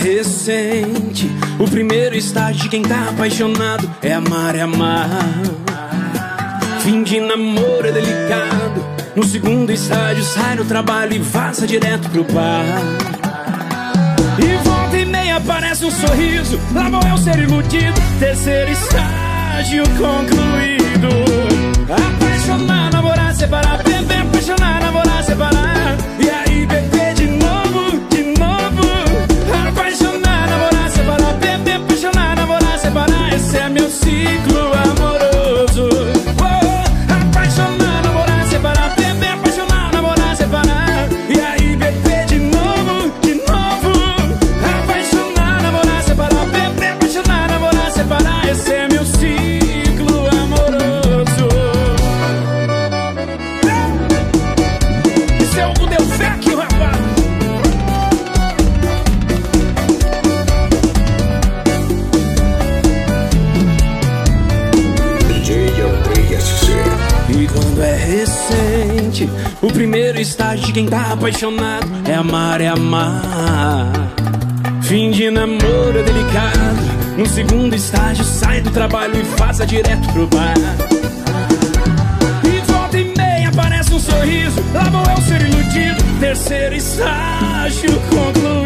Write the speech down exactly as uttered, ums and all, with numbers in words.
recente, o primeiro estágio de quem tá apaixonado é amar, é amar. Fim de namoro é delicado. No segundo estágio sai do trabalho e vaza direto pro bar. E volta e meia aparece um sorriso, lá vou eu ser iludido. Terceiro estágio concluído. Apaixonar, namorar, separar, beber, apaixonar, namorar, separar. E aí beber de novo, de novo. Apaixonar, namorar, separar, beber, apaixonar, namorar, separar. Esse é meu ciclo amoroso. Oh, apaixonar, namorar, separar, beber, apaixonar, namorar, separar. E aí beber de novo, de novo. Apaixonar, namorar, separar, beber, apaixonar, namorar, separar. Esse é meu ciclo amoroso. Esse é o Del Vecchio, rapaz. D J Andrei S C. E quando é recente, o primeiro estágio de quem tá apaixonado é amar, é amar. Fim de namoro é delicado. No segundo estágio sai do trabalho e vaza direto pro bar. E volta e meia aparece um sorriso, lá vou eu ser iludido. Terceiro estágio concluído.